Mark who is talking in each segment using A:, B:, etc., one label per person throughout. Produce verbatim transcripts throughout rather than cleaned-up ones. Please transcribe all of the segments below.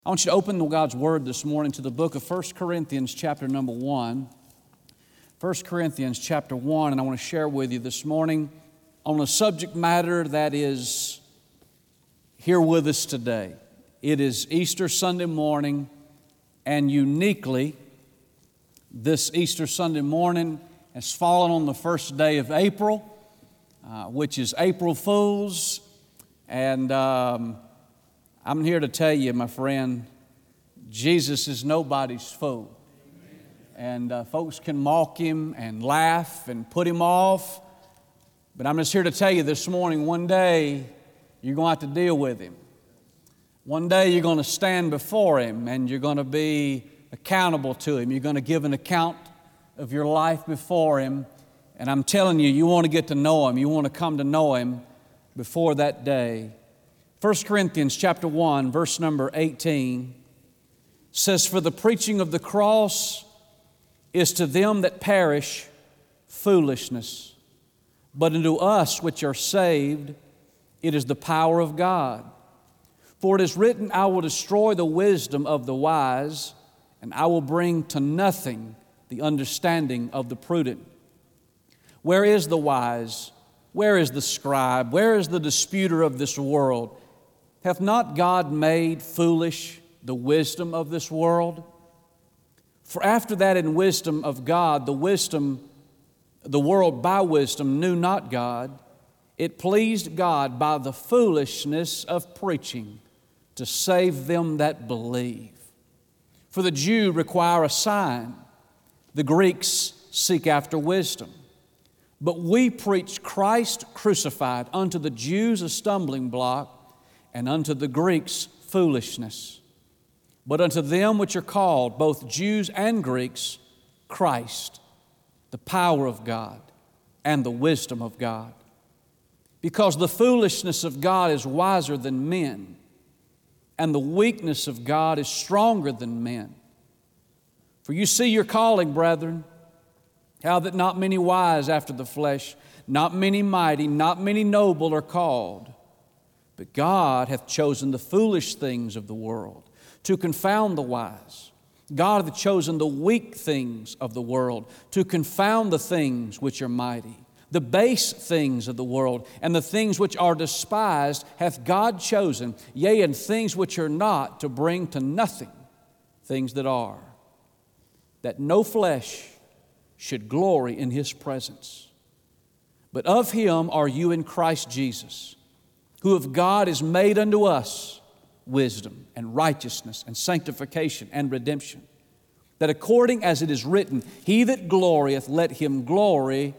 A: I want you to open God's Word this morning to the book of First Corinthians chapter number one. First Corinthians chapter one, and I want to share with you this morning on a subject matter that is here with us today. It is Easter Sunday morning, and uniquely, this Easter Sunday morning has fallen on the first day of April, uh, which is April Fool's, and um, I'm here to tell you, my friend, Jesus is nobody's fool. And uh, folks can mock Him and laugh and put Him off. But I'm just here to tell you this morning, one day you're going to have to deal with Him. One day you're going to stand before Him and you're going to be accountable to Him. You're going to give an account of your life before Him. And I'm telling you, you want to get to know Him. You want to come to know Him before that day. First Corinthians chapter one, verse number eighteen says, "For the preaching of the cross is to them that perish foolishness, but unto us which are saved it is the power of God. For it is written, I will destroy the wisdom of the wise, and I will bring to nothing the understanding of the prudent. Where is the wise? Where is the scribe? Where is the disputer of this world? Hath not God made foolish the wisdom of this world? For after that in wisdom of God, the wisdom, the world by wisdom knew not God. It pleased God by the foolishness of preaching to save them that believe. For the Jew require a sign, the Greeks seek after wisdom. But we preach Christ crucified, unto the Jews a stumbling block, and unto the Greeks foolishness. But unto them which are called, both Jews and Greeks, Christ, the power of God and the wisdom of God. Because the foolishness of God is wiser than men, and the weakness of God is stronger than men. For you see your calling, brethren, how that not many wise after the flesh, not many mighty, not many noble are called. But God hath chosen the foolish things of the world to confound the wise. God hath chosen the weak things of the world to confound the things which are mighty. The base things of the world and the things which are despised hath God chosen, yea, and things which are not, to bring to nothing things that are, that no flesh should glory in His presence. But of Him are you in Christ Jesus, who of God is made unto us wisdom and righteousness and sanctification and redemption, that according as it is written, He that glorieth, let him glory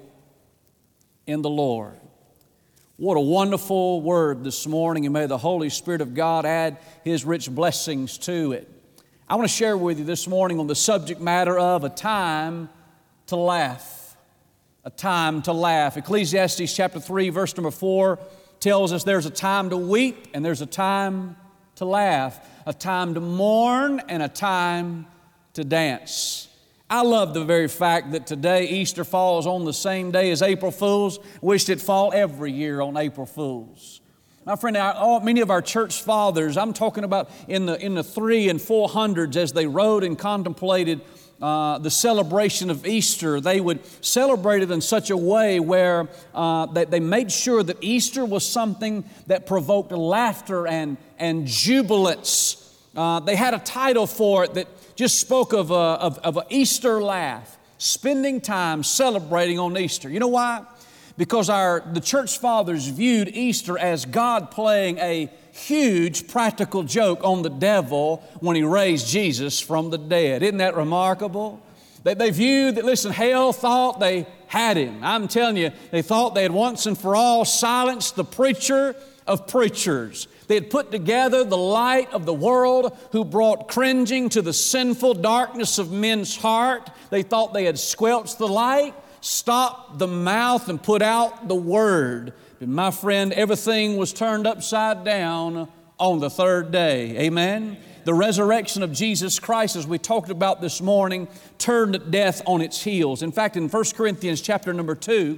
A: in the Lord." What a wonderful word this morning, and may the Holy Spirit of God add His rich blessings to it. I want to share with you this morning on the subject matter of a time to laugh. A time to laugh. Ecclesiastes chapter three, verse number four tells us there's a time to weep and there's a time to laugh, a time to mourn and a time to dance. I love the very fact that today Easter falls on the same day as April Fool's. Wished it fall every year on April Fool's. My friend, all, many of our church fathers, I'm talking about in the, in the three and four hundreds, as they wrote and contemplated Uh, the celebration of Easter, they would celebrate it in such a way where uh, they, they made sure that Easter was something that provoked laughter and, and jubilance. Uh, they had a title for it that just spoke of, a, of, of an Easter laugh, spending time celebrating on Easter. You know why? Because our the church fathers viewed Easter as God playing a huge practical joke on the devil when He raised Jesus from the dead. Isn't that remarkable? They, they viewed that, listen, hell thought they had Him. I'm telling you, they thought they had once and for all silenced the preacher of preachers. They had put together the light of the world who brought cringing to the sinful darkness of men's heart. They thought they had squelched the light, stopped the mouth, and put out the word. But my friend, everything was turned upside down on the third day. Amen? The resurrection of Jesus Christ, as we talked about this morning, turned death on its heels. In fact, in First Corinthians chapter number two,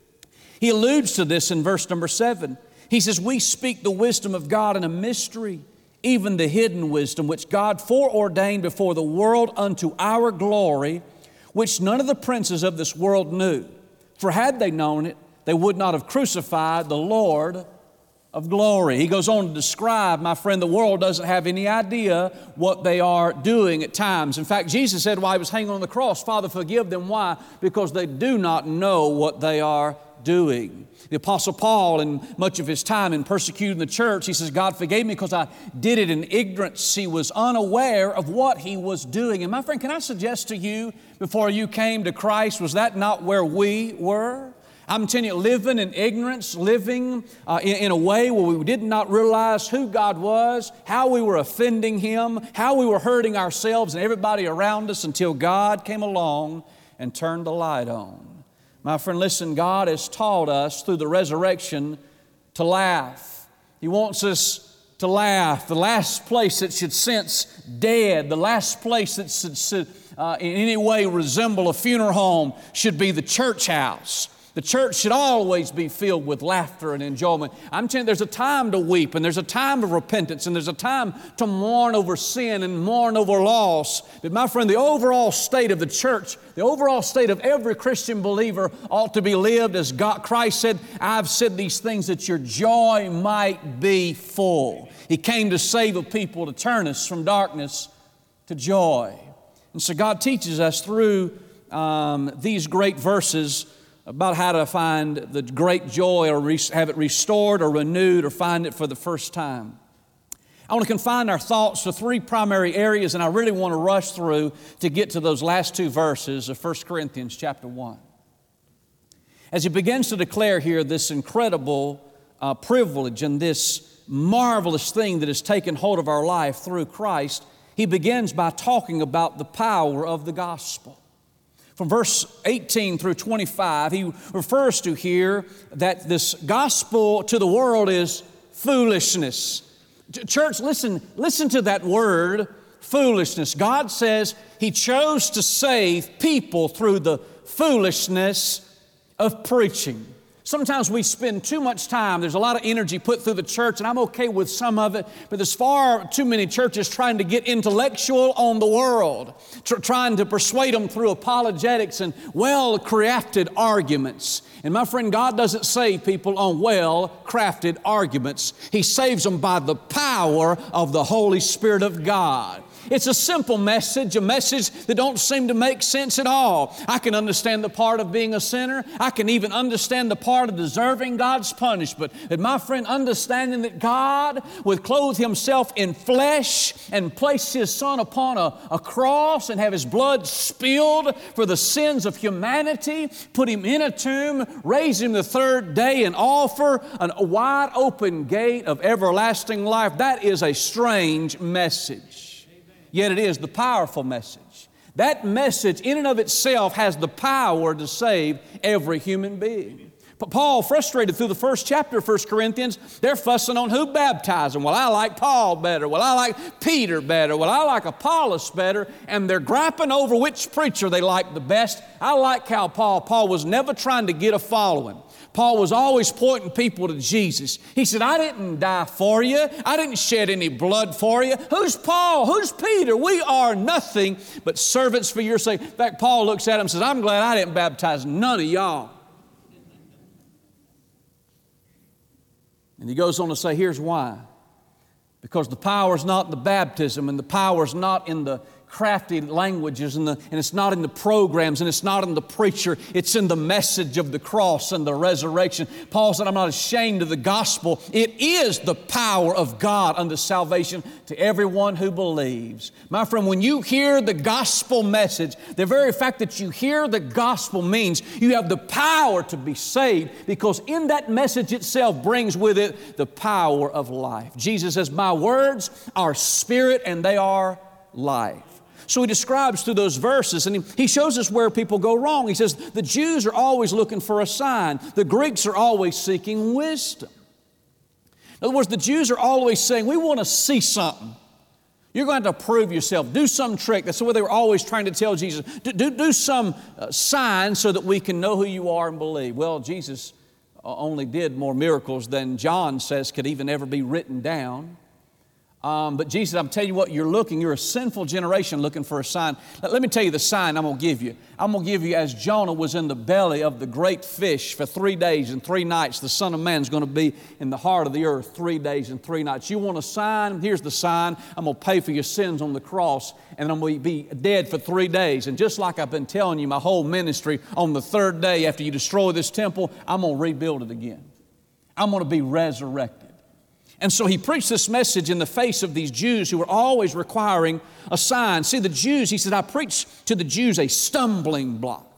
A: he alludes to this in verse number seven. He says, "We speak the wisdom of God in a mystery, even the hidden wisdom which God foreordained before the world unto our glory, which none of the princes of this world knew. For had they known it, they would not have crucified the Lord of glory. He goes on to describe, my friend, the world doesn't have any idea what they are doing at times. In fact, Jesus said while He was hanging on the cross, Father, forgive them. Why? Because they do not know what they are doing. The Apostle Paul, in much of his time in persecuting the church, he says, God forgave me because I did it in ignorance. He was unaware of what he was doing. And my friend, can I suggest to you, before you came to Christ, was that not where we were? I'm telling you, living in ignorance, living uh, in, in a way where we did not realize who God was, how we were offending Him, how we were hurting ourselves and everybody around us until God came along and turned the light on. My friend, listen, God has taught us through the resurrection to laugh. He wants us to laugh. The last place that should sense dead, the last place that should uh, in any way resemble a funeral home should be the church house. The church should always be filled with laughter and enjoyment. I'm telling you, there's a time to weep, and there's a time of repentance, and there's a time to mourn over sin and mourn over loss. But my friend, the overall state of the church, the overall state of every Christian believer ought to be lived as God, Christ said, I've said these things that your joy might be full. He came to save a people, to turn us from darkness to joy. And so God teaches us through um, these great verses about how to find the great joy or re- have it restored or renewed or find it for the first time. I want to confine our thoughts to three primary areas, and I really want to rush through to get to those last two verses of First Corinthians chapter one. As he begins to declare here this incredible uh, privilege and this marvelous thing that has taken hold of our life through Christ, he begins by talking about the power of the gospel. From verse eighteen through twenty-five, he refers to here that this gospel to the world is foolishness. Church, listen, listen to that word, foolishness. God says He chose to save people through the foolishness of preaching. Sometimes we spend too much time. There's a lot of energy put through the church, and I'm okay with some of it, but there's far too many churches trying to get intellectual on the world, tr- trying to persuade them through apologetics and well-crafted arguments. And my friend, God doesn't save people on well-crafted arguments. He saves them by the power of the Holy Spirit of God. It's a simple message, a message that don't seem to make sense at all. I can understand the part of being a sinner. I can even understand the part of deserving God's punishment. But my friend, understanding that God would clothe Himself in flesh and place His Son upon a, a cross and have His blood spilled for the sins of humanity, put Him in a tomb, raise Him the third day, and offer an, a wide open gate of everlasting life, that is a strange message. Yet it is the powerful message. That message in and of itself has the power to save every human being. But Paul, frustrated through the first chapter of First Corinthians, they're fussing on who baptized them. Well, I like Paul better. Well, I like Peter better. Well, I like Apollos better. And they're griping over which preacher they like the best. I like how Paul, Paul was never trying to get a following. Paul was always pointing people to Jesus. He said, I didn't die for you. I didn't shed any blood for you. Who's Paul? Who's Peter? We are nothing but servants for your sake. In fact, Paul looks at him and says, I'm glad I didn't baptize none of y'all. And he goes on to say, here's why. Because the power is not in the baptism, and the power is not in the crafty languages, and, the, and it's not in the programs, and it's not in the preacher. It's in the message of the cross and the resurrection. Paul said, I'm not ashamed of the gospel. It is the power of God unto salvation to everyone who believes. My friend, when you hear the gospel message, the very fact that you hear the gospel means you have the power to be saved, because in that message itself brings with it the power of life. Jesus says, my words are spirit and they are life. So he describes through those verses, and he, he shows us where people go wrong. He says the Jews are always looking for a sign. The Greeks are always seeking wisdom. In other words, the Jews are always saying, we want to see something. You're going to have to prove yourself. Do some trick. That's what they were always trying to tell Jesus. Do, do, do some uh, sign so that we can know who you are and believe. Well, Jesus only did more miracles than John says could even ever be written down. Um, but Jesus, I'm telling you what, you're looking, you're a sinful generation looking for a sign. Let, let me tell you the sign I'm going to give you. I'm going to give you, as Jonah was in the belly of the great fish for three days and three nights, the Son of Man is going to be in the heart of the earth three days and three nights. You want a sign? Here's the sign. I'm going to pay for your sins on the cross, and I'm going to be dead for three days. And just like I've been telling you my whole ministry, on the third day after you destroy this temple, I'm going to rebuild it again. I'm going to be resurrected. And so he preached this message in the face of these Jews who were always requiring a sign. See, the Jews, he said, I preach to the Jews a stumbling block.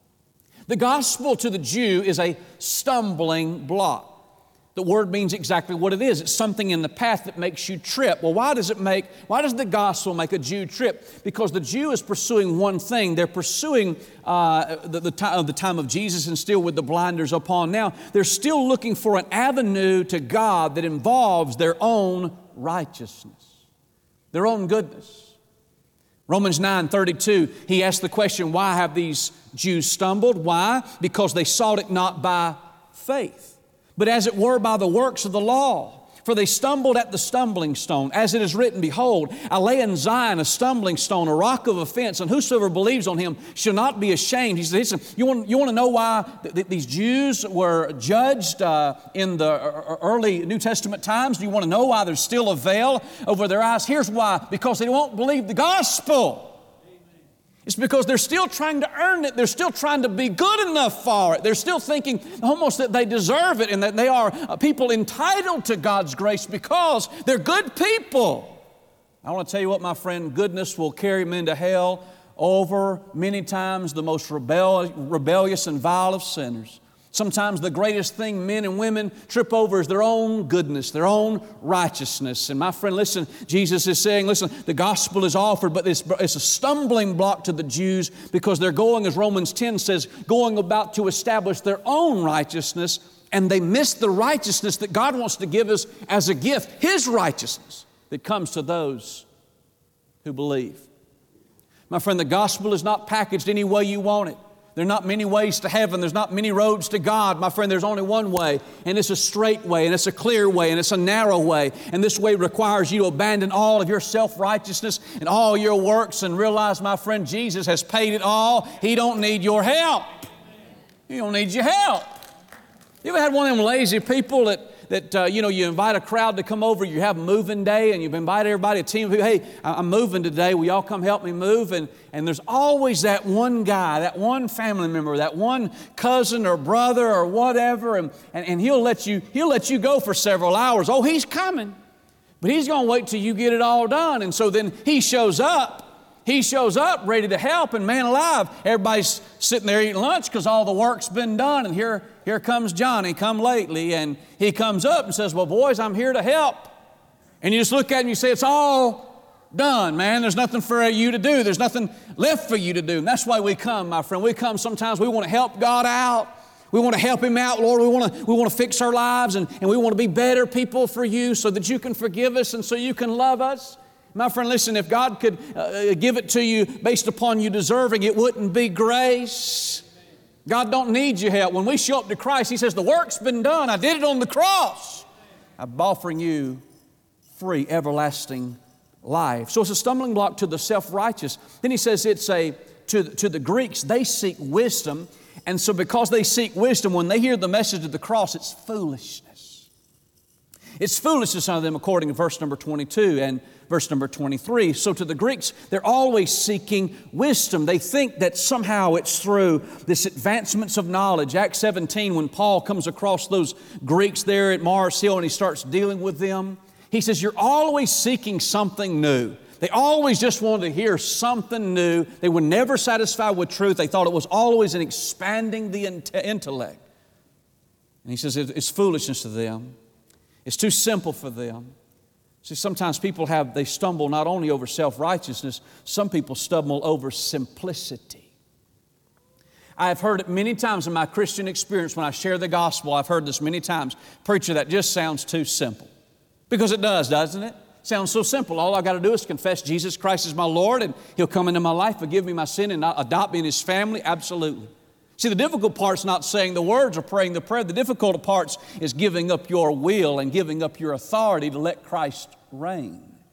A: The gospel to the Jew is a stumbling block. The word means exactly what it is. It's something in the path that makes you trip. Well, why does it make, why does the gospel make a Jew trip? Because the Jew is pursuing one thing. They're pursuing uh, the, the, time, the time of Jesus and still with the blinders upon now. They're still looking for an avenue to God that involves their own righteousness, their own goodness. Romans nine thirty-two, he asked the question, why have these Jews stumbled? Why? Because they sought it not by faith, but as it were by the works of the law. For they stumbled at the stumbling stone. As it is written, behold, I lay in Zion a stumbling stone, a rock of offense, and whosoever believes on him shall not be ashamed. He said, listen, you want, you want to know why th- th- these Jews were judged uh, in the early New Testament times? Do you want to know why there's still a veil over their eyes? Here's why. Because they won't believe the gospel. It's because they're still trying to earn it. They're still trying to be good enough for it. They're still thinking almost that they deserve it and that they are people entitled to God's grace because they're good people. I want to tell you what, my friend, goodness will carry men to hell over many times the most rebel, rebellious and vile of sinners. Sometimes the greatest thing men and women trip over is their own goodness, their own righteousness. And my friend, listen, Jesus is saying, listen, the gospel is offered, but it's, it's a stumbling block to the Jews because they're going, as Romans ten says, going about to establish their own righteousness, and they miss the righteousness that God wants to give us as a gift, His righteousness that comes to those who believe. My friend, the gospel is not packaged any way you want it. There are not many ways to heaven. There's not many roads to God. My friend, there's only one way, and it's a straight way, and it's a clear way, and it's a narrow way. And this way requires you to abandon all of your self-righteousness and all your works and realize, my friend, Jesus has paid it all. He don't need your help. He don't need your help. You ever had one of them lazy people that that, uh, you know, you invite a crowd to come over, you have a moving day, and you've invited everybody, a team of people, hey, I'm moving today, will y'all come help me move? And, and there's always that one guy, that one family member, that one cousin or brother or whatever, and, and, and he'll let you, he'll let you go for several hours. Oh, he's coming, but he's going to wait till you get it all done. And so then he shows up. He shows up ready to help, and man alive, everybody's sitting there eating lunch because all the work's been done. And here, here comes Johnny, come lately, and he comes up and says, well, boys, I'm here to help. And you just look at him and you say, it's all done, man. There's nothing for you to do. There's nothing left for you to do. And that's why we come, my friend. We come sometimes, we want to help God out. We want to help Him out, Lord. We want to, we want to fix our lives, and, and we want to be better people for you so that you can forgive us and so you can love us. My friend, listen, if God could uh, give it to you based upon you deserving, it wouldn't be grace. God don't need your help. When we show up to Christ, He says, the work's been done. I did it on the cross. I'm offering you free, everlasting life. So it's a stumbling block to the self-righteous. Then He says it's a, to, to the Greeks, they seek wisdom. And so because they seek wisdom, when they hear the message of the cross, it's foolishness. It's foolishness unto them, according to verse number twenty-two and verse number twenty-three. So to the Greeks, they're always seeking wisdom. They think that somehow it's through this advancements of knowledge. Acts seventeen, when Paul comes across those Greeks there at Mars Hill and he starts dealing with them, he says, you're always seeking something new. They always just wanted to hear something new. They were never satisfied with truth. They thought it was always in expanding the intellect. And he says it's foolishness to them. It's too simple for them. See, sometimes people have, they stumble not only over self-righteousness, some people stumble over simplicity. I have heard it many times in my Christian experience when I share the gospel. I've heard this many times. Preacher, that just sounds too simple. Because it does, doesn't it? Sounds so simple. All I got to do is confess Jesus Christ as my Lord, and He'll come into my life, forgive me my sin, and adopt me in His family. Absolutely. See, the difficult part's not saying the words or praying the prayer. The difficult part is giving up your will and giving up your authority to let Christ reign.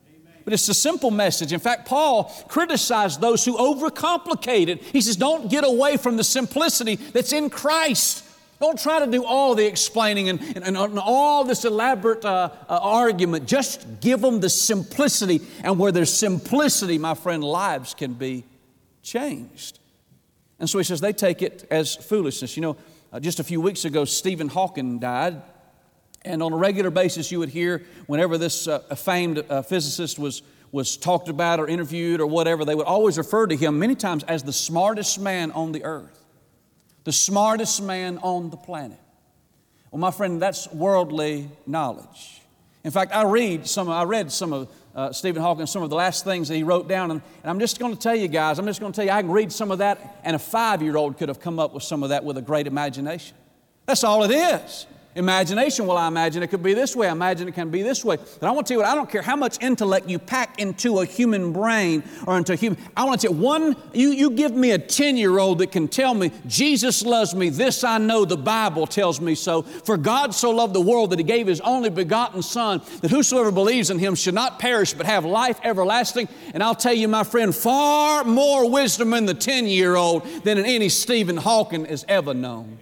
A: but it's a simple message. In fact, Paul criticized those who overcomplicate it. He says, don't get away from the simplicity that's in Christ. Don't try to do all the explaining and, and, and all this elaborate uh, uh, argument. Just give them the simplicity. And where there's simplicity, my friend, lives can be changed. And so he says they take it as foolishness. You know, uh, just a few weeks ago, Stephen Hawking died. And on a regular basis, you would hear whenever this uh, famed uh, physicist was, was talked about or interviewed or whatever, they would always refer to him many times as the smartest man on the earth. The smartest man on the planet. Well, my friend, that's worldly knowledge. In fact, I read some. I read some of uh, Stephen Hawking, some of the last things that he wrote down, and, and I'm just going to tell you guys. I'm just going to tell you, I can read some of that, and a five-year-old could have come up with some of that with a great imagination. That's all it is. Imagination, well, I imagine it could be this way. I imagine it can be this way. But I want to tell you what, I don't care how much intellect you pack into a human brain or into a human, I want to tell you, one, you, you give me a ten-year-old that can tell me, Jesus loves me, this I know, the Bible tells me so. For God so loved the world that He gave His only begotten Son, that whosoever believes in Him should not perish but have life everlasting. And I'll tell you, my friend, far more wisdom in the ten-year-old than in any Stephen Hawking has ever known.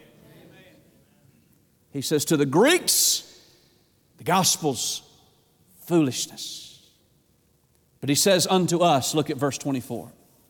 A: He says, to the Greeks, the gospel's foolishness. But he says unto us, look at verse twenty-four.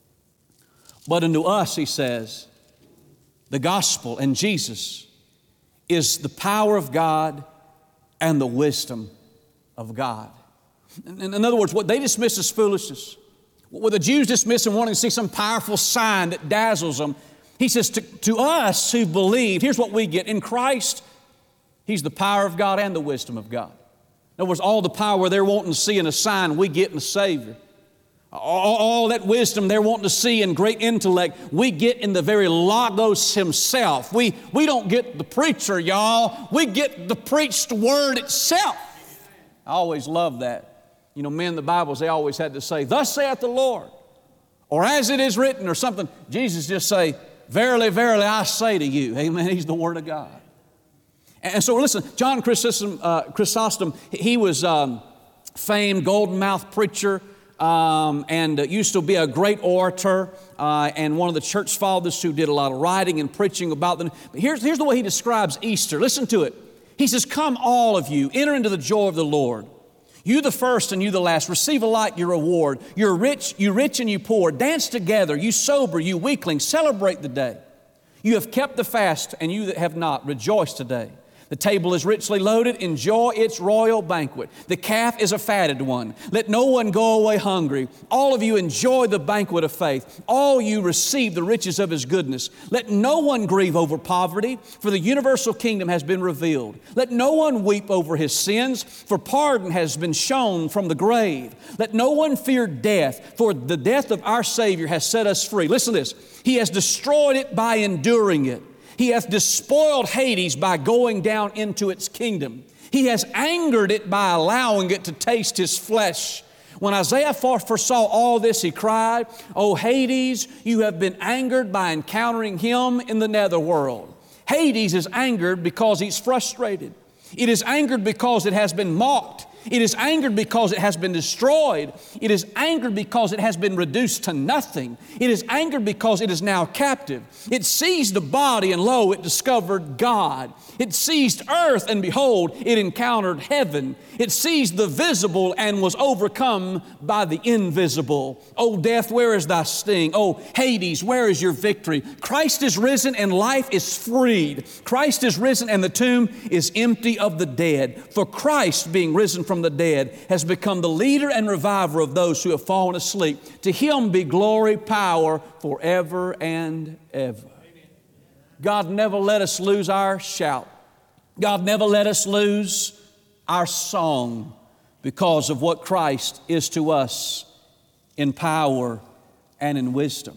A: But unto us, he says, the gospel and Jesus is the power of God and the wisdom of God. In, in other words, what they dismiss as foolishness, what the Jews dismiss and wanting to see some powerful sign that dazzles them, he says, to, to us who believe, here's what we get. In Christ, He's the power of God and the wisdom of God. In other words, all the power they're wanting to see in a sign, we get in the Savior. All, all that wisdom they're wanting to see in great intellect, we get in the very Logos Himself. We, we don't get the preacher, y'all. We get the preached Word itself. I always love that. You know, men in the Bibles, they always had to say, thus saith the Lord, or as it is written, or something. Jesus just say, verily, verily, I say to you. Amen. He's the Word of God. And so listen, John Chrysostom, uh, Chrysostom he was um, famed golden-mouthed preacher um, and uh, used to be a great orator uh, and one of the church fathers who did a lot of writing and preaching about them. But here's, here's the way he describes Easter. Listen to it. He says, come all of you, enter into the joy of the Lord. You the first and you the last, receive alike your reward. You're rich, you rich and you poor. Dance together, you sober, you weakling, celebrate the day. You have kept the fast and you that have not, rejoice today. The table is richly loaded. Enjoy its royal banquet. The calf is a fatted one. Let no one go away hungry. All of you enjoy the banquet of faith. All you receive the riches of His goodness. Let no one grieve over poverty, for the universal kingdom has been revealed. Let no one weep over his sins, for pardon has been shown from the grave. Let no one fear death, for the death of our Savior has set us free. Listen to this. He has destroyed it by enduring it. He hath despoiled Hades by going down into its kingdom. He has angered it by allowing it to taste His flesh. When Isaiah foresaw all this, he cried, O Hades, you have been angered by encountering Him in the netherworld. Hades is angered because he's frustrated. It is angered because it has been mocked. It is angered because it has been destroyed. It is angered because it has been reduced to nothing. It is angered because it is now captive. It seized the body and lo, it discovered God. It seized earth and behold, it encountered heaven. It seized the visible and was overcome by the invisible. O death, where is thy sting? O Hades, where is your victory? Christ is risen and life is freed. Christ is risen and the tomb is empty of the dead. For Christ, being risen from from the dead, has become the leader and reviver of those who have fallen asleep. To Him be glory, power, forever and ever. God never let us lose our shout. God never let us lose our song because of what Christ is to us in power and in wisdom.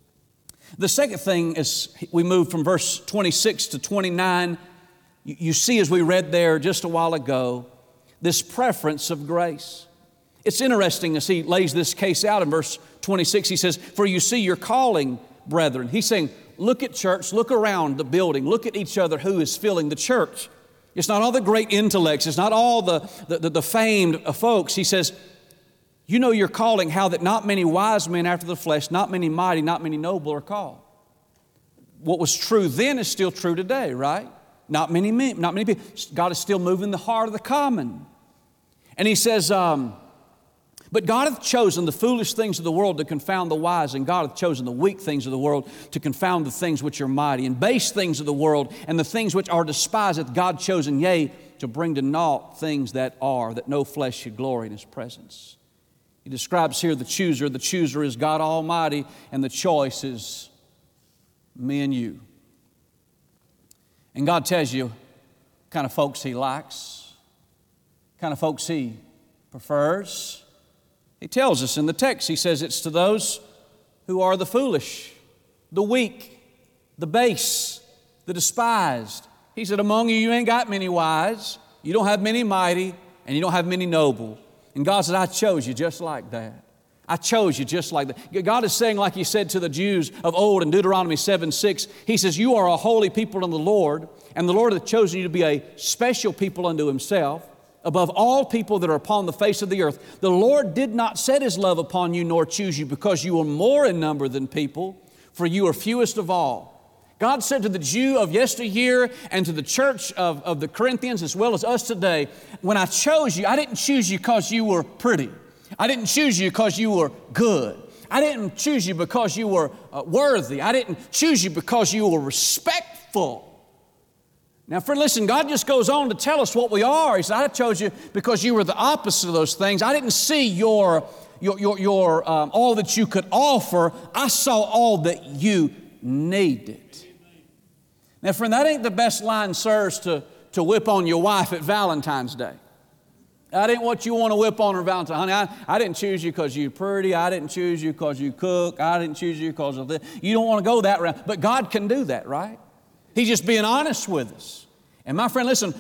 A: The second thing is we move from verse twenty-six to twenty-nine. You see, as we read there just a while ago, this preference of grace. It's interesting as he lays this case out in verse twenty-six. He says, for you see your calling, brethren. He's saying, look at church, look around the building, look at each other who is filling the church. It's not all the great intellects. It's not all the, the, the, the famed folks. He says, You know your calling, how that not many wise men after the flesh, not many mighty, not many noble are called. What was true then is still true today, right? Not many men, not many people. God is still moving the heart of the common. And he says, um, but God hath chosen the foolish things of the world to confound the wise, and God hath chosen the weak things of the world to confound the things which are mighty, and base things of the world, and the things which are despised hath God chosen, yea, to bring to naught things that are, that no flesh should glory in His presence. He describes here the chooser. The chooser is God Almighty, and the choice is me and you. And God tells you what kind of folks He likes, what kind of folks He prefers. He tells us in the text, He says it's to those who are the foolish, the weak, the base, the despised. He said, among you, you ain't got many wise, you don't have many mighty, and you don't have many noble. And God said, I chose you just like that. I chose you just like that. God is saying, like He said to the Jews of old in Deuteronomy seven six, He says, you are a holy people unto the Lord, and the Lord hath chosen you to be a special people unto Himself, above all people that are upon the face of the earth. The Lord did not set His love upon you nor choose you because you are more in number than people, for you are fewest of all. God said to the Jew of yesteryear and to the church of, of the Corinthians as well as us today, when I chose you, I didn't choose you because you were pretty. I didn't choose you because you were good. I didn't choose you because you were uh, worthy. I didn't choose you because you were respectful. Now, friend, listen, God just goes on to tell us what we are. He said, I chose you because you were the opposite of those things. I didn't see your, your, your, your um, all that you could offer. I saw all that you needed. Now, friend, that ain't the best line, sirs, to, to whip on your wife at Valentine's Day. That ain't what you want to whip on her Valentine's. Honey, I, I didn't choose you because you're pretty. I didn't choose you because you cook. I didn't choose you because of this. You don't want to go that route. But God can do that, right? He's just being honest with us. And my friend, listen,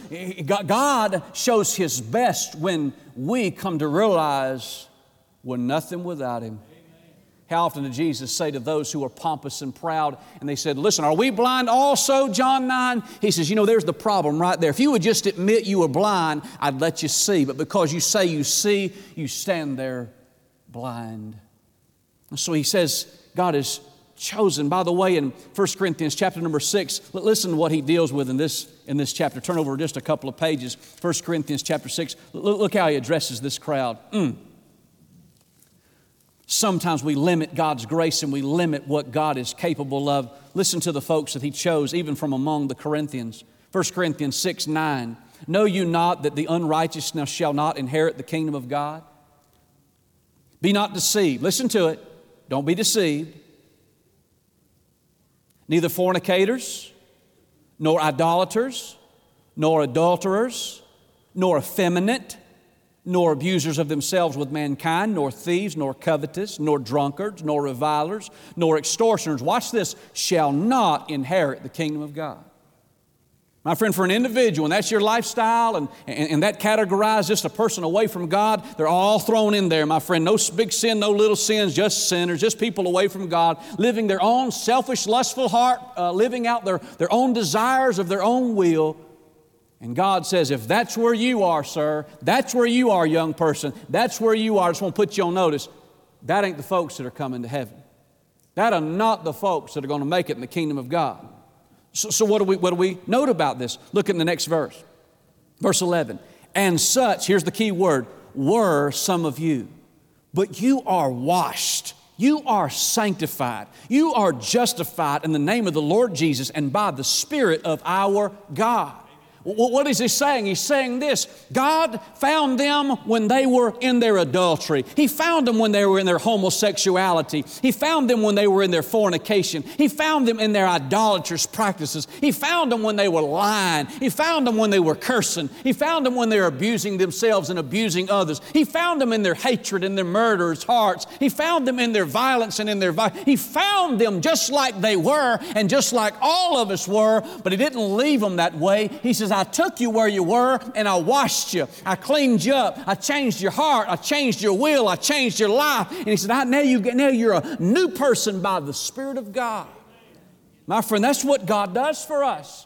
A: God shows His best when we come to realize we're nothing without Him. How often did Jesus say to those who are pompous and proud, and they said, listen, are we blind also, John nine? He says, you know, there's the problem right there. If you would just admit you were blind, I'd let you see. But because you say you see, you stand there blind. And so He says, God is chosen. By the way, in First Corinthians chapter number six, listen to what he deals with in this, in this chapter. Turn over just a couple of pages. First Corinthians chapter six. Look how he addresses this crowd. Mm. Sometimes we limit God's grace and we limit what God is capable of. Listen to the folks that he chose, even from among the Corinthians. First Corinthians six nine. Know you not that the unrighteous shall not inherit the kingdom of God? Be not deceived. Listen to it. Don't be deceived. Neither fornicators, nor idolaters, nor adulterers, nor effeminate, nor abusers of themselves with mankind, nor thieves, nor covetous, nor drunkards, nor revilers, nor extortioners. Watch this, shall not inherit the kingdom of God. My friend, for an individual, and that's your lifestyle, and, and, and that categorizes just a person away from God, they're all thrown in there, my friend. No big sin, no little sins, just sinners, just people away from God, living their own selfish, lustful heart, uh, living out their, their own desires of their own will. And God says, if that's where you are, sir, that's where you are, young person, that's where you are, I just want to put you on notice, that ain't the folks that are coming to heaven. That are not the folks that are going to make it in the kingdom of God. So, so what do we what do we note about this? Look in the next verse. Verse eleven. And such, here's the key word, were some of you, but you are washed. You are sanctified. You are justified in the name of the Lord Jesus and by the Spirit of our God. What is he saying? He's saying this. God found them when they were in their adultery. He found them when they were in their homosexuality. He found them when they were in their fornication. He found them in their idolatrous practices. He found them when they were lying. He found them when they were cursing. He found them when they were abusing themselves and abusing others. He found them in their hatred and their murderous hearts. He found them in their violence and in their violence. He found them just like they were and just like all of us were, but He didn't leave them that way. He says, I took you where you were and I washed you. I cleaned you up. I changed your heart. I changed your will. I changed your life. And He said, I, now, you, now you're a new person by the Spirit of God. My friend, that's what God does for us.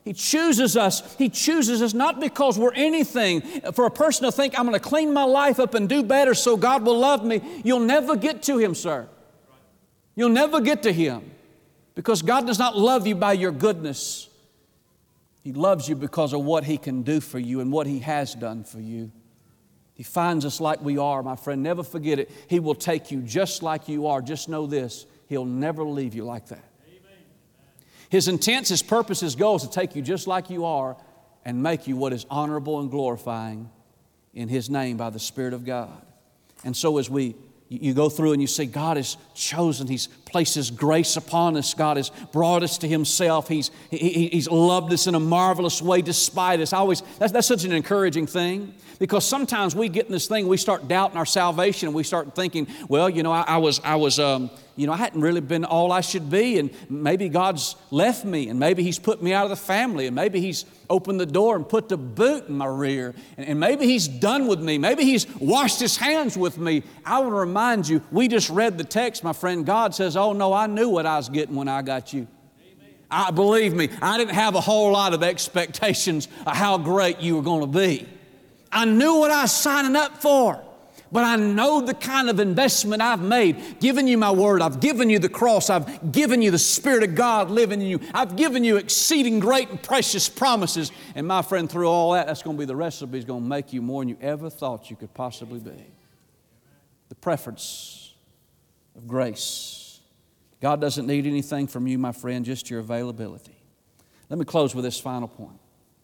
A: He chooses us. He chooses us not because we're anything. For a person to think, I'm going to clean my life up and do better so God will love me, you'll never get to Him, sir. You'll never get to Him because God does not love you by your goodness. He loves you because of what He can do for you and what He has done for you. He finds us like we are, my friend. Never forget it. He will take you just like you are. Just know this, He'll never leave you like that. His intent, His purpose, His goal is to take you just like you are and make you what is honorable and glorifying in His name by the Spirit of God. And so as we you go through and you say, God has chosen, He's placed His grace upon us. God has brought us to Himself. He's, he, He's loved us in a marvelous way despite us. I always, that's, that's such an encouraging thing because sometimes we get in this thing, we start doubting our salvation and we start thinking, well, you know, I, I was, I was, um, you know, I hadn't really been all I should be and maybe God's left me and maybe He's put me out of the family and maybe He's opened the door and put the boot in my rear and, and maybe He's done with me. Maybe He's washed His hands with me. I want to remind you, we just read the text, my friend. God says, oh no, I knew what I was getting when I got you. Amen. I believe me, I didn't have a whole lot of expectations of how great you were going to be. I knew what I was signing up for. But I know the kind of investment I've made, given you my word, I've given you the cross, I've given you the Spirit of God living in you, I've given you exceeding great and precious promises. And my friend, through all that, that's going to be the recipe that's going to make you more than you ever thought you could possibly be. The preference of grace. God doesn't need anything from you, my friend, just your availability. Let me close with this final point.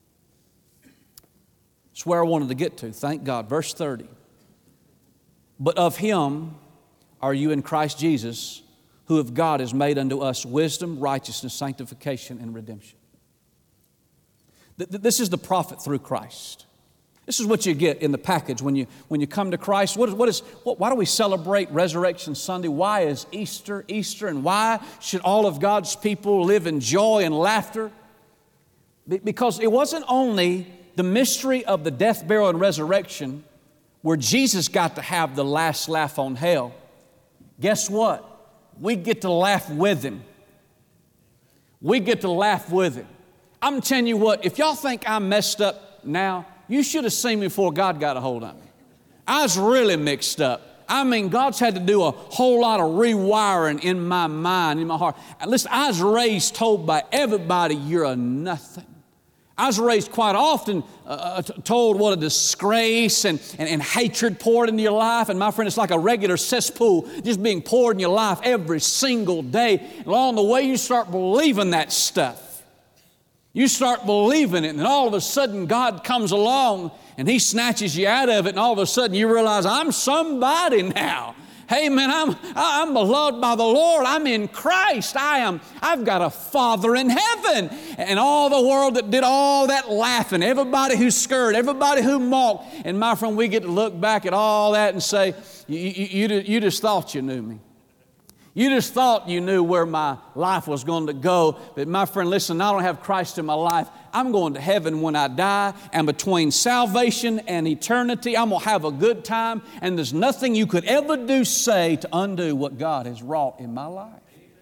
A: It's where I wanted to get to, thank God. Verse thirty. But of Him are you in Christ Jesus, who of God has made unto us wisdom, righteousness, sanctification, and redemption. This is the profit through Christ. This is what you get in the package when you, when you come to Christ. What is, what is, what, why do we celebrate Resurrection Sunday? Why is Easter Easter? And why should all of God's people live in joy and laughter? Because it wasn't only the mystery of the death, burial, and resurrection where Jesus got to have the last laugh on hell. Guess what? We get to laugh with Him. We get to laugh with Him. I'm telling you what, if y'all think I'm messed up now, you should have seen me before God got a hold of me. I was really mixed up. I mean, God's had to do a whole lot of rewiring in my mind, in my heart. Listen, I was raised told by everybody, you're a nothing. I was raised quite often uh, told what a disgrace and, and, and hatred poured into your life. And my friend, it's like a regular cesspool just being poured in your life every single day. And along the way, you start believing that stuff. You start believing it, and then all of a sudden God comes along and He snatches you out of it, and all of a sudden you realize, I'm somebody now. Hey man, I'm, I'm beloved by the Lord. I'm in Christ. I am, I've got a Father in heaven. And all the world that did all that laughing, everybody who scurred, everybody who mocked. And my friend, we get to look back at all that and say, you, you, you, you just thought you knew me. You just thought you knew where my life was going to go. But my friend, listen, I don't have Christ in my life. I'm going to heaven when I die. And between salvation and eternity, I'm going to have a good time. And there's nothing you could ever do, say, to undo what God has wrought in my life.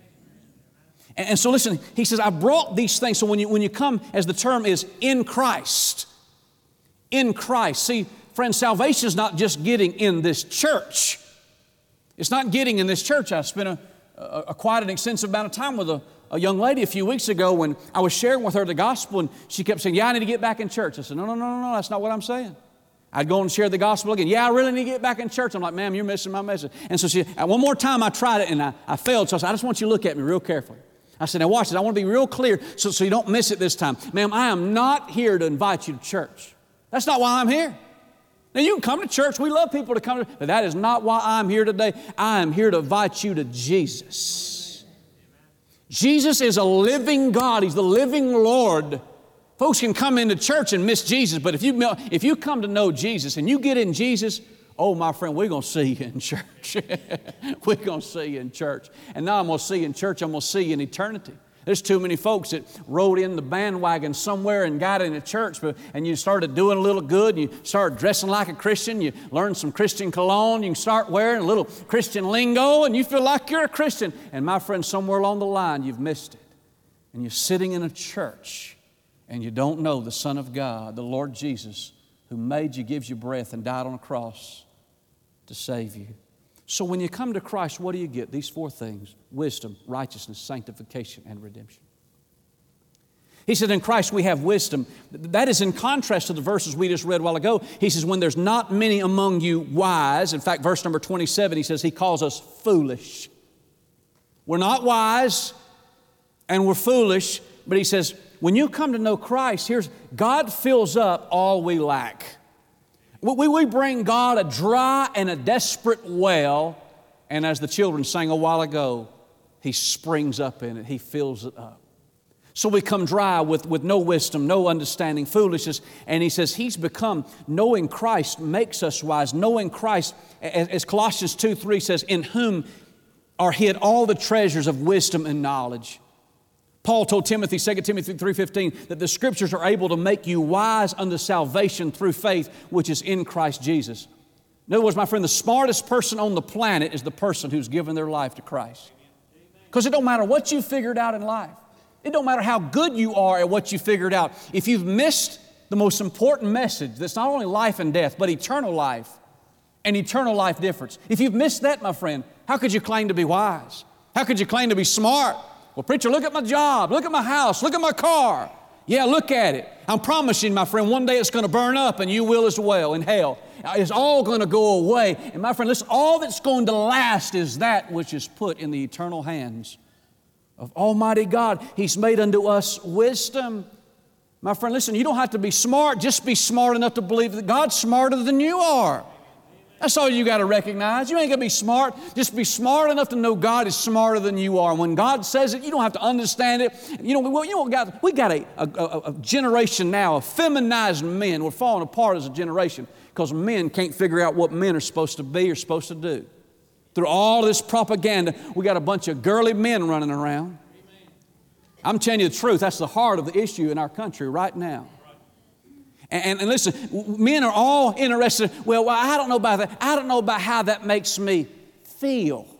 A: And, and so listen, He says, I brought these things. So when you, when you come, as the term is, in Christ. In Christ. See, friend, salvation is not just getting in this church. It's not getting in this church. I spent a, a, a quite an extensive amount of time with a, a young lady a few weeks ago when I was sharing with her the gospel, and she kept saying, yeah, I need to get back in church. I said, no, no, no, no, no, that's not what I'm saying. I'd go and share the gospel again. Yeah, I really need to get back in church. I'm like, ma'am, you're missing my message. And so she, one more time I tried it and I, I failed. So I said, I just want you to look at me real carefully. I said, now watch this. I want to be real clear so, so you don't miss it this time. Ma'am, I am not here to invite you to church. That's not why I'm here. Now, you can come to church. We love people to come to, but that is not why I'm here today. I am here to invite you to Jesus. Jesus is a living God. He's the living Lord. Folks can come into church and miss Jesus, but if you, if you come to know Jesus and you get in Jesus, oh, my friend, we're going to see you in church. We're going to see you in church. And now I'm going to see you in church. I'm going to see you in eternity. There's too many folks that rode in the bandwagon somewhere and got in a church, but, and you started doing a little good, and you started dressing like a Christian, you learned some Christian cologne, you can start wearing a little Christian lingo, and you feel like you're a Christian. And my friend, somewhere along the line, you've missed it. And you're sitting in a church and you don't know the Son of God, the Lord Jesus, who made you, gives you breath, and died on a cross to save you. So when you come to Christ, what do you get? These four things: wisdom, righteousness, sanctification, and redemption. He said in Christ we have wisdom. That is in contrast to the verses we just read a while ago. He says when there's not many among you wise. In fact, verse number twenty-seven, he says he calls us foolish. We're not wise and we're foolish, but he says when you come to know Christ, here's God fills up all we lack. We, we bring God a dry and a desperate well, and as the children sang a while ago, He springs up in it. He fills it up. So we come dry with, with no wisdom, no understanding, foolishness. And he says he's become, knowing Christ makes us wise. Knowing Christ, as Colossians two three says, in whom are hid all the treasures of wisdom and knowledge. Paul told Timothy, Second Timothy three fifteen, that the Scriptures are able to make you wise unto salvation through faith, which is in Christ Jesus. In other words, my friend, the smartest person on the planet is the person who's given their life to Christ. Because it don't matter what you figured out in life. It don't matter how good you are at what you figured out. If you've missed the most important message that's not only life and death, but eternal life and eternal life difference. If you've missed that, my friend, how could you claim to be wise? How could you claim to be smart? Well, preacher, look at my job. Look at my house. Look at my car. Yeah, look at it. I'm promising, my friend, one day it's going to burn up and you will as well in hell. It's all going to go away. And my friend, listen, all that's going to last is that which is put in the eternal hands of Almighty God. He's made unto us wisdom. My friend, listen, you don't have to be smart. Just be smart enough to believe that God's smarter than you are. That's all you got to recognize. You ain't going to be smart. Just be smart enough to know God is smarter than you are. When God says it, you don't have to understand it. You know, we, you know, got, we got a, a, a generation now of feminized men. We're falling apart as a generation because men can't figure out what men are supposed to be or supposed to do. Through all this propaganda, we got a bunch of girly men running around. I'm telling you the truth. That's the heart of the issue in our country right now. And, and listen, men are all interested. Well, well, I don't know about that. I don't know about how that makes me feel.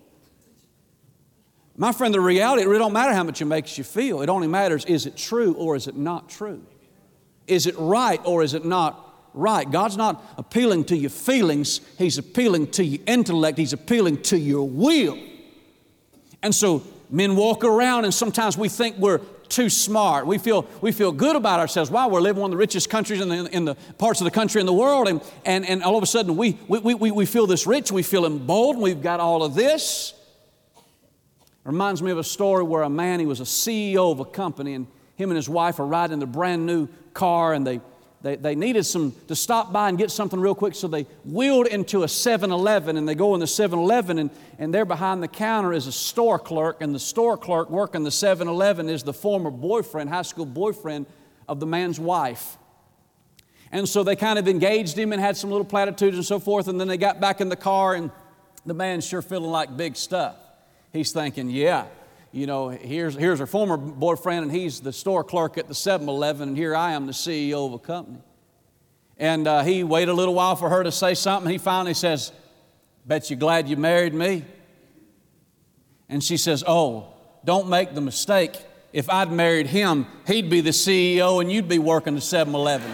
A: My friend, the reality, it really don't matter how much it makes you feel. It only matters, is it true or is it not true? Is it right or is it not right? God's not appealing to your feelings. He's appealing to your intellect. He's appealing to your will. And so men walk around and sometimes we think we're too smart. We feel we feel good about ourselves. Wow, we're living one of the richest countries in the, in the parts of the country in the world, and, and, and all of a sudden we, we, we, we feel this rich, we feel emboldened, we've got all of this. It reminds me of a story where a man, he was a C E O of a company, and him and his wife are riding in a brand new car, and they They, they needed some to stop by and get something real quick, so they wheeled into a seven eleven, and they go in the seven eleven, and, and there behind the counter is a store clerk, and the store clerk working the seven eleven is the former boyfriend, high school boyfriend of the man's wife. And so they kind of engaged him and had some little platitudes and so forth, and then they got back in the car, and the man's sure feeling like big stuff. He's thinking, yeah, you know, here's, here's her former boyfriend, and he's the store clerk at the seven eleven, and here I am, the C E O of a company. And uh, he waited a little while for her to say something. He finally says, bet you're glad you married me. And she says, oh, don't make the mistake. If I'd married him, he'd be the C E O and you'd be working the seven eleven.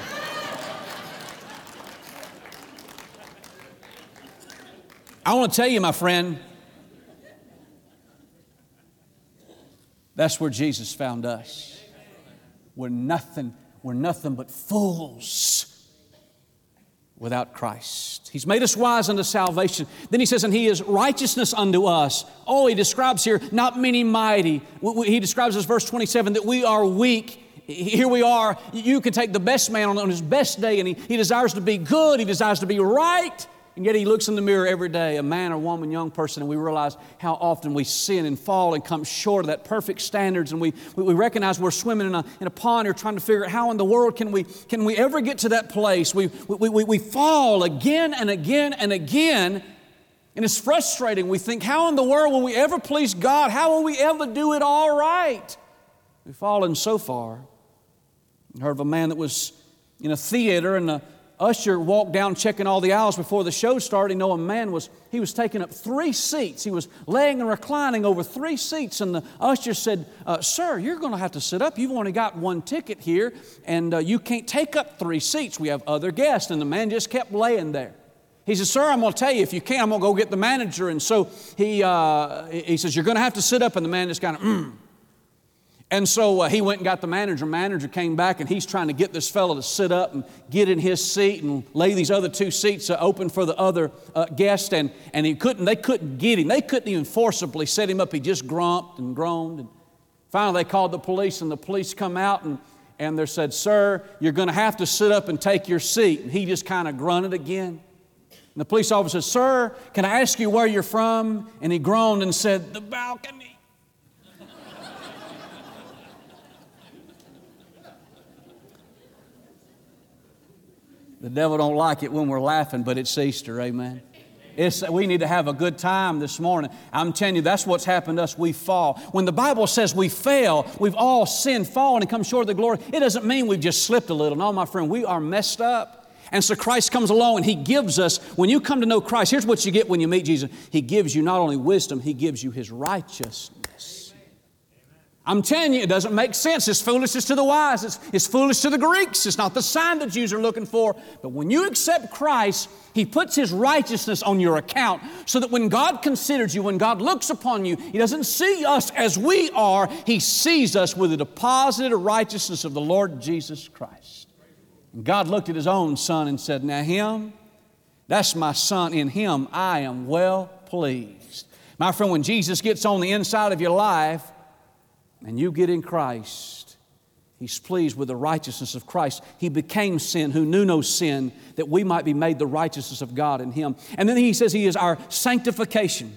A: I want to tell you, my friend, that's where Jesus found us. We're nothing, we're nothing but fools without Christ. He's made us wise unto salvation. Then he says, and he is righteousness unto us. Oh, he describes here, not many mighty. He describes as verse twenty-seven, that we are weak. Here we are. You can take the best man on his best day, and he, he desires to be good. He desires to be right. And yet he looks in the mirror every day, a man or woman, young person, and we realize how often we sin and fall and come short of that perfect standards. And we, we recognize we're swimming in a, in a pond or trying to figure out how in the world can we, can we ever get to that place. We, we, we, we fall again and again and again, and it's frustrating. We think, how in the world will we ever please God? How will we ever do it all right? We've fallen so far. I heard of a man that was in a theater, and the usher walked down checking all the aisles before the show started. You know, a man was, he was taking up three seats. He was laying and reclining over three seats. And the usher said, uh, sir, you're going to have to sit up. You've only got one ticket here, and uh, you can't take up three seats. We have other guests. And the man just kept laying there. He said, sir, I'm going to tell you, if you can't, I'm going to go get the manager. And so he, uh, he says, you're going to have to sit up. And the man just kind of, mm. And so uh, he went and got the manager. Manager came back, and he's trying to get this fellow to sit up and get in his seat and lay these other two seats uh, open for the other uh, guest. And, and he couldn't, they couldn't get him. They couldn't even forcibly set him up. He just grumped and groaned. And finally, they called the police, and the police come out, and, and they said, sir, you're going to have to sit up and take your seat. And he just kind of grunted again. And the police officer said, sir, can I ask you where you're from? And he groaned and said, the balcony. The devil don't like it when we're laughing, but it's Easter, amen. It's, we need to have a good time this morning. I'm telling you, that's what's happened to us. We fall. When the Bible says we fail, we've all sinned, fallen, and come short of the glory, it doesn't mean we've just slipped a little. No, my friend, we are messed up. And so Christ comes along and He gives us, when you come to know Christ, here's what you get when you meet Jesus. He gives you not only wisdom, He gives you His righteousness. I'm telling you, it doesn't make sense. It's foolishness to the wise. It's, it's foolish to the Greeks. It's not the sign the Jews are looking for. But when you accept Christ, He puts His righteousness on your account so that when God considers you, when God looks upon you, He doesn't see us as we are. He sees us with the deposited righteousness of the Lord Jesus Christ. And God looked at His own Son and said, now Him, that's my Son. In Him I am well pleased. My friend, when Jesus gets on the inside of your life, and you get in Christ, He's pleased with the righteousness of Christ. He became sin who knew no sin, that we might be made the righteousness of God in Him. And then He says He is our sanctification.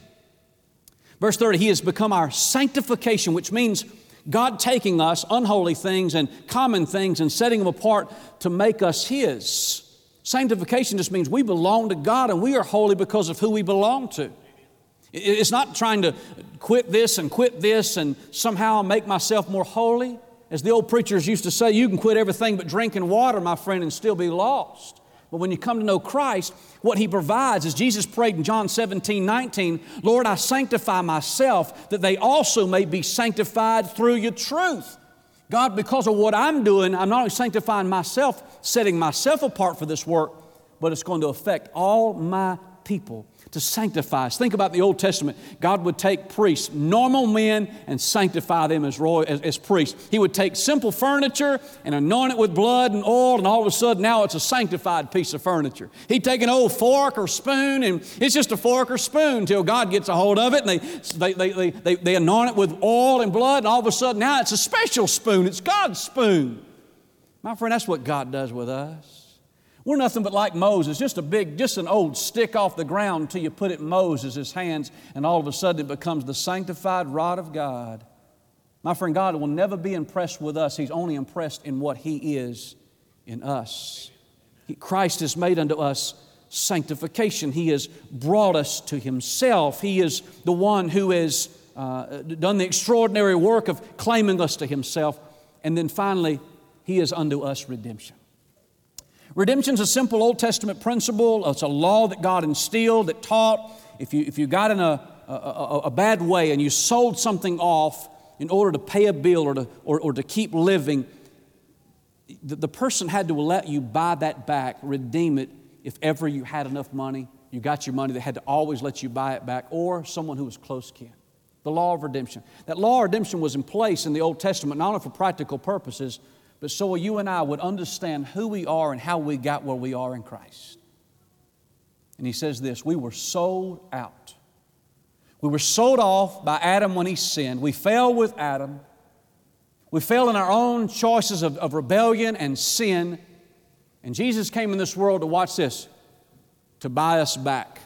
A: Verse thirty, He has become our sanctification, which means God taking us, unholy things and common things, and setting them apart to make us His. Sanctification just means we belong to God, and we are holy because of who we belong to. It's not trying to quit this and quit this and somehow make myself more holy. As the old preachers used to say, you can quit everything but drinking water, my friend, and still be lost. But when you come to know Christ, what He provides is Jesus prayed in John seventeen nineteen, Lord, I sanctify myself that they also may be sanctified through your truth. God, because of what I'm doing, I'm not only sanctifying myself, setting myself apart for this work, but it's going to affect all my people to sanctify us. Think about the Old Testament. God would take priests, normal men, and sanctify them as, royal, as, as priests. He would take simple furniture and anoint it with blood and oil, and all of a sudden now it's a sanctified piece of furniture. He'd take an old fork or spoon, and it's just a fork or spoon until God gets a hold of it, and they, they, they, they, they, they anoint it with oil and blood, and all of a sudden now it's a special spoon. It's God's spoon. My friend, that's what God does with us. We're nothing but like Moses, just a big, just an old stick off the ground until you put it in Moses' hands, and all of a sudden it becomes the sanctified rod of God. My friend, God will never be impressed with us. He's only impressed in what He is in us. He, Christ has made unto us sanctification. He has brought us to Himself. He is the one who has uh, done the extraordinary work of claiming us to Himself. And then finally, He is unto us redemption. Redemption is a simple Old Testament principle. It's a law that God instilled, that taught if you, if you got in a, a, a, a bad way and you sold something off in order to pay a bill or to, or, or to keep living, the, the person had to let you buy that back, redeem it. If ever you had enough money, you got your money, they had to always let you buy it back, or someone who was close kin. The law of redemption. That law of redemption was in place in the Old Testament, not only for practical purposes, but so you and I would understand who we are and how we got where we are in Christ. And He says this, we were sold out. We were sold off by Adam when he sinned. We fell with Adam. We fell in our own choices of, of rebellion and sin. And Jesus came in this world to, watch this, to buy us back,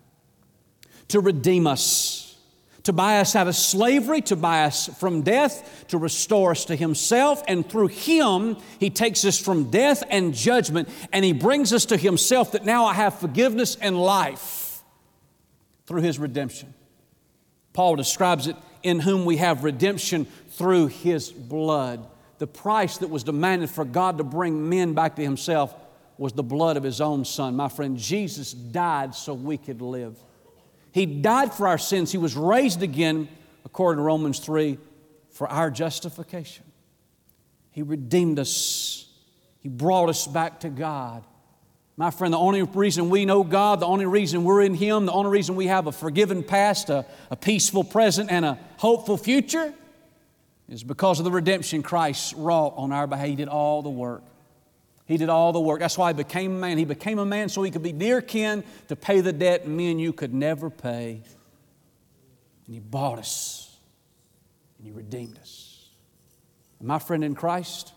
A: to redeem us, to buy us out of slavery, to buy us from death, to restore us to Himself. And through Him, He takes us from death and judgment, and He brings us to Himself, that now I have forgiveness and life through His redemption. Paul describes it, in whom we have redemption through His blood. The price that was demanded for God to bring men back to Himself was the blood of His own Son. My friend, Jesus died so we could live. He died for our sins. He was raised again, according to Romans three, for our justification. He redeemed us. He brought us back to God. My friend, the only reason we know God, the only reason we're in Him, the only reason we have a forgiven past, a, a peaceful present, and a hopeful future is because of the redemption Christ wrought on our behalf. He did all the work. He did all the work. That's why He became a man. He became a man so He could be near kin to pay the debt me and you could never pay. And He bought us. And He redeemed us. And my friend in Christ,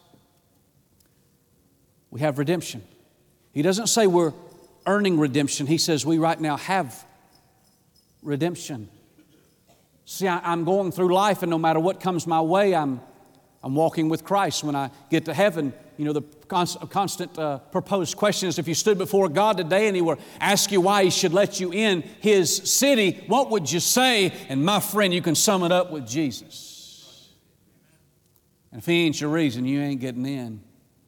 A: we have redemption. He doesn't say we're earning redemption. He says we right now have redemption. See, I, I'm going through life, and no matter what comes my way, I'm, I'm walking with Christ. When I get to heaven, you know, the constant, constant uh, proposed question is, if you stood before God today and He were ask you why He should let you in His city, what would you say? And my friend, you can sum it up with Jesus. And if He ain't your reason, you ain't getting in.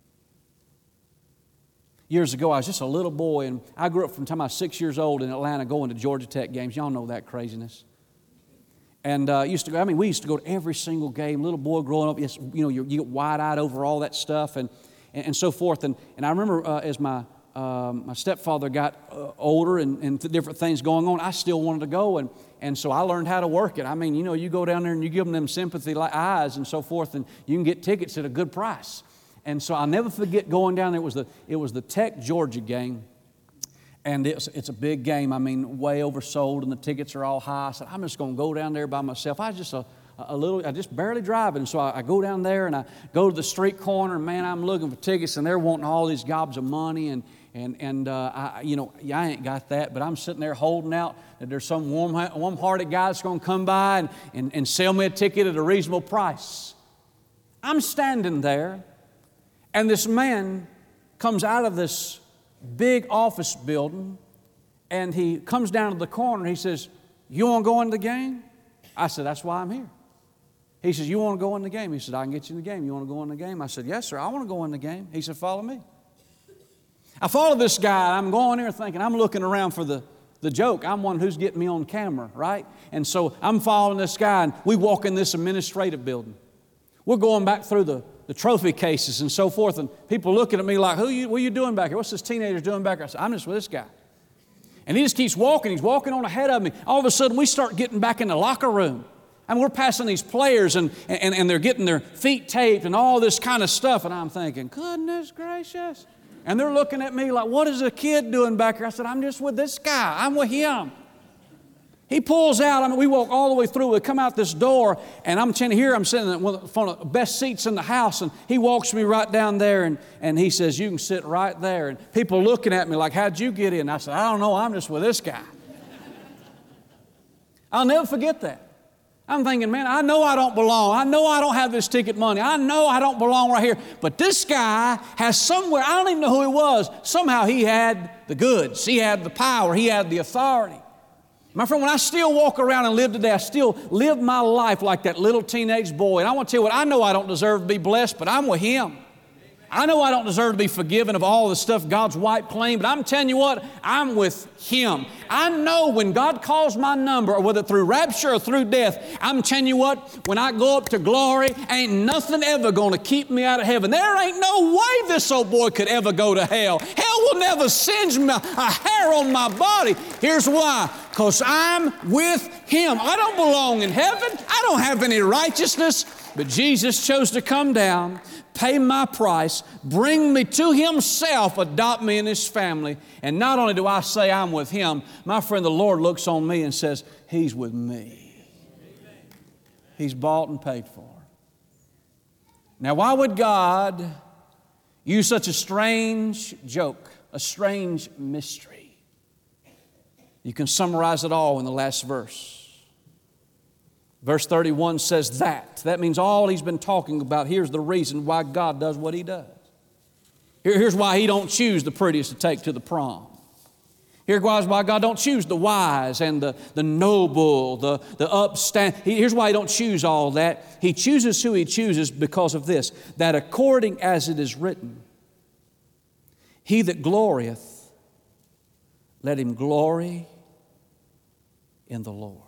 A: Years ago, I was just a little boy, and I grew up from the time I was six years old in Atlanta going to Georgia Tech games. Y'all know that craziness. And uh, used to go, I mean, we used to go to every single game. Little boy growing up, yes, you know, you, you get wide-eyed over all that stuff and, and, and so forth. And, and I remember uh, as my, um, my stepfather got uh, older and, and th- different things going on, I still wanted to go. And, and so I learned how to work it. I mean, you know, you go down there and you give them them sympathy eyes and so forth, and you can get tickets at a good price. And so I'll never forget going down there. It was the, it was the Tech-Georgia game. And it's, it's a big game. I mean, way oversold, and the tickets are all high. I said, I'm just going to go down there by myself. I was just a, a little, I just barely driving. So I, I go down there, and I go to the street corner, and man, I'm looking for tickets, and they're wanting all these gobs of money. And, and, and uh, I, you know, yeah, I ain't got that, but I'm sitting there holding out that there's some warm, warm-hearted guy that's going to come by and, and, and sell me a ticket at a reasonable price. I'm standing there. And this man comes out of this big office building, and he comes down to the corner. He says, you want to go in the game? I said, that's why I'm here. He says, you want to go in the game? He said, I can get you in the game. You want to go in the game? I said, yes, sir, I want to go in the game. He said, follow me. I follow this guy. I'm going there thinking, I'm looking around for the, the joke. I'm one who's getting me on camera, right? And so I'm following this guy, and we walk in this administrative building. We're going back through the the trophy cases and so forth, and people looking at me like, Who you, what are you doing back here? What's this teenager doing back here? I said, I'm just with this guy. And he just keeps walking. He's walking on ahead of me. All of a sudden, we start getting back in the locker room. And we're passing these players, and, and, and they're getting their feet taped and all this kind of stuff. And I'm thinking, goodness gracious. And they're looking at me like, what is a kid doing back here? I said, I'm just with this guy. I'm with him. He pulls out. I mean, we walk all the way through. We come out this door, and I'm standing here. I'm sitting in one of the best seats in the house, and he walks me right down there, and, and he says, you can sit right there. And people looking at me like, how'd you get in? I said, I don't know. I'm just with this guy. I'll never forget that. I'm thinking, man, I know I don't belong. I know I don't have this ticket money. I know I don't belong right here. But this guy has somewhere, I don't even know who he was. Somehow he had the goods. He had the power. He had the authority. My friend, when I still walk around and live today, I still live my life like that little teenage boy. And I want to tell you what, I know I don't deserve to be blessed, but I'm with Him. I know I don't deserve to be forgiven of all the stuff God's wiped clean, but I'm telling you what, I'm with Him. I know when God calls my number, or whether through rapture or through death, I'm telling you what, when I go up to glory, ain't nothing ever going to keep me out of heaven. There ain't no way this old boy could ever go to hell. Hell will never singe me, a hair on my body. Here's why. Because I'm with Him. I don't belong in heaven. I don't have any righteousness. But Jesus chose to come down, pay my price, bring me to Himself, adopt me in His family. And not only do I say I'm with Him, my friend, the Lord looks on me and says, He's with me. He's bought and paid for. Now, why would God use such a strange joke, a strange mystery? You can summarize it all in the last verse. Verse thirty-one says that. That means all he's been talking about. Here's the reason why God does what He does. Here, here's why He don't choose the prettiest to take to the prom. Here's why God don't choose the wise and the, the noble, the, the upstanding. Here's why He don't choose all that. He chooses who He chooses because of this, that according as it is written, He that glorieth, let him glory in the Lord.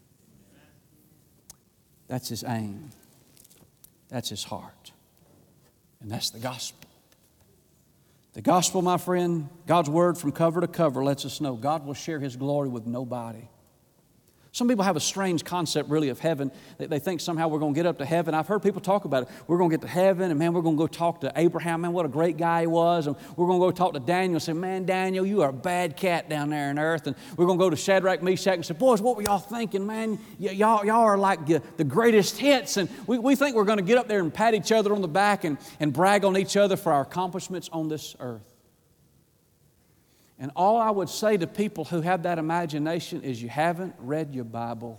A: That's his aim. That's his heart. And that's the gospel. The gospel, my friend, God's word from cover to cover lets us know God will share his glory with nobody. Some people have a strange concept really of heaven. They, they think somehow we're going to get up to heaven. I've heard people talk about it. We're going to get to heaven and man, we're going to go talk to Abraham. Man, what a great guy he was. And we're going to go talk to Daniel and say, man, Daniel, you are a bad cat down there in earth. And we're going to go to Shadrach, Meshach and say, boys, what were y'all thinking, man? Y- y'all, y'all are like the, the greatest hits. And we, we think we're going to get up there and pat each other on the back and, and brag on each other for our accomplishments on this earth. And all I would say to people who have that imagination is you haven't read your Bible.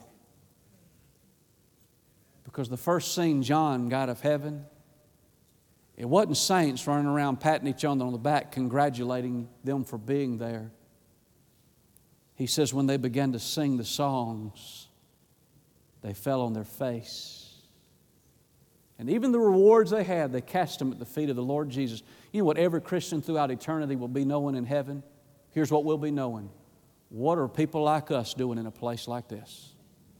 A: Because the first scene John got of heaven, it wasn't saints running around patting each other on the back, congratulating them for being there. He says when they began to sing the songs, they fell on their face. And even the rewards they had, they cast them at the feet of the Lord Jesus. You know what every Christian throughout eternity will be knowing in heaven? Here's what we'll be knowing. What are people like us doing in a place like this?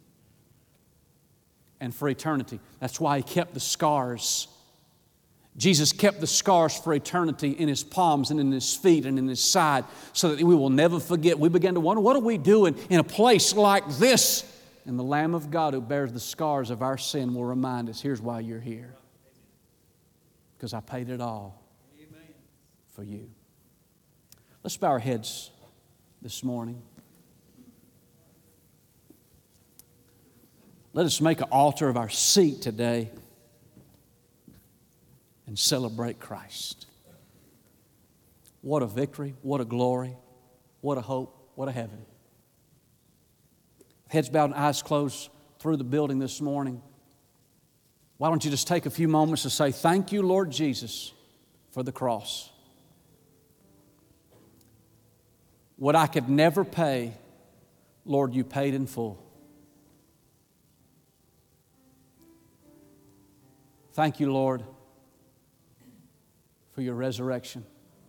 A: And for eternity. That's why He kept the scars. Jesus kept the scars for eternity in His palms and in His feet and in His side so that we will never forget. We began to wonder, what are we doing in a place like this? And the Lamb of God who bears the scars of our sin will remind us, here's why you're here. Because I paid it all for you. Let's bow our heads this morning. Let us make an altar of our seat today and celebrate Christ. What a victory, what a glory, what a hope, what a heaven. Heads bowed and eyes closed through the building this morning. Why don't you just take a few moments to say, thank you, Lord Jesus, for the cross. What I could never pay, Lord, you paid in full. Thank you, Lord, for your resurrection.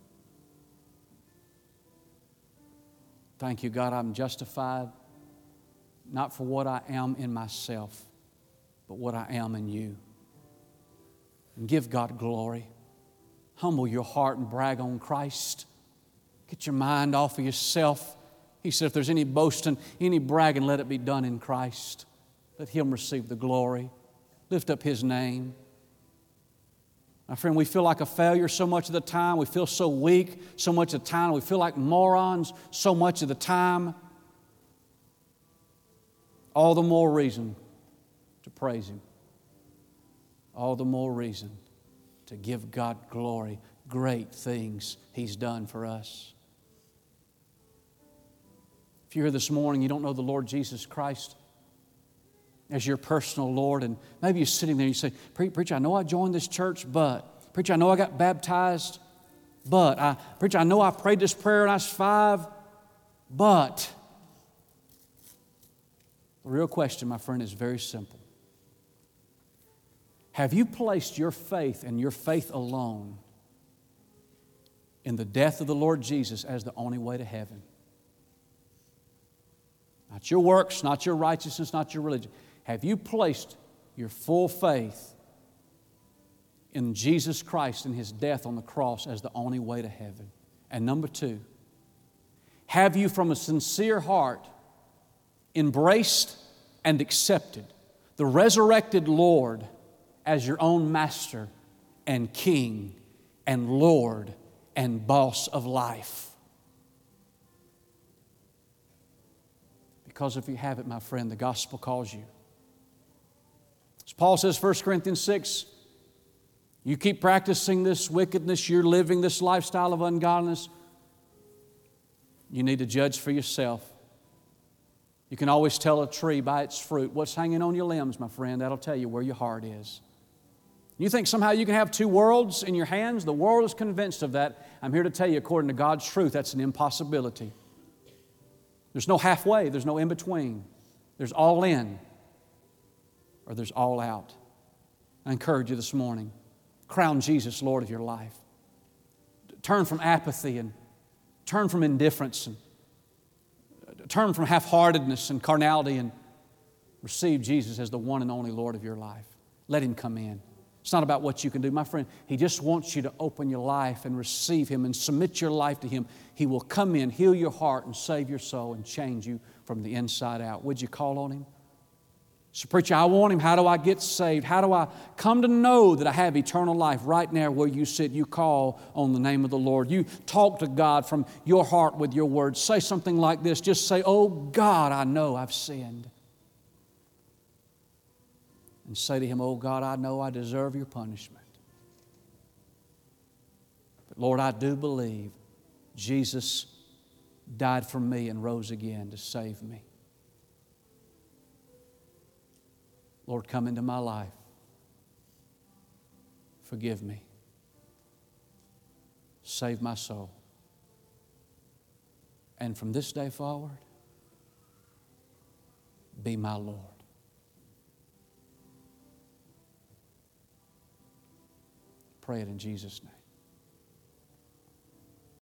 A: Thank you, God, I'm justified not for what I am in myself, but what I am in you. And give God glory. Humble your heart and brag on Christ. Get your mind off of yourself. He said, if there's any boasting, any bragging, let it be done in Christ. Let Him receive the glory. Lift up His name. My friend, we feel like a failure so much of the time. We feel so weak so much of the time. We feel like morons so much of the time. All the more reason to praise Him. All the more reason to give God glory. Great things He's done for us. If you're here this morning, you don't know the Lord Jesus Christ as your personal Lord, and maybe you're sitting there and you say, Preacher, I know I joined this church, but, Preacher, I know I got baptized, but, I, Preacher, I know I prayed this prayer when I was five, but. The real question, my friend, is very simple. Have you placed your faith and your faith alone in the death of the Lord Jesus as the only way to heaven? Not your works, not your righteousness, not your religion. Have you placed your full faith in Jesus Christ and His death on the cross as the only way to heaven? And number two, have you from a sincere heart embraced and accepted the resurrected Lord as your own master and King and Lord and boss of life? Because if you have it, my friend, the gospel calls you. As Paul says, First Corinthians six, you keep practicing this wickedness, you're living this lifestyle of ungodliness, you need to judge for yourself. You can always tell a tree by its fruit. What's hanging on your limbs, my friend, that'll tell you where your heart is. You think somehow you can have two worlds in your hands? The world is convinced of that. I'm here to tell you, according to God's truth, that's an impossibility. There's no halfway. There's no in-between. There's all in or there's all out. I encourage you this morning, crown Jesus Lord of your life. turn from apathy and turn from indifference and turn from half-heartedness and carnality and receive Jesus as the one and only Lord of your life. Let Him come in. It's not about what you can do. My friend, He just wants you to open your life and receive Him and submit your life to Him. He will come in, heal your heart, and save your soul and change you from the inside out. Would you call on Him? So, preacher, I want Him. How do I get saved? How do I come to know that I have eternal life? Right now where you sit, you call on the name of the Lord. You talk to God from your heart with your words. Say something like this. Just say, oh God, I know I've sinned. And say to Him, oh God, I know I deserve your punishment. But Lord, I do believe Jesus died for me and rose again to save me. Lord, come into my life. Forgive me. Save my soul. And from this day forward, be my Lord. Pray it in Jesus' name.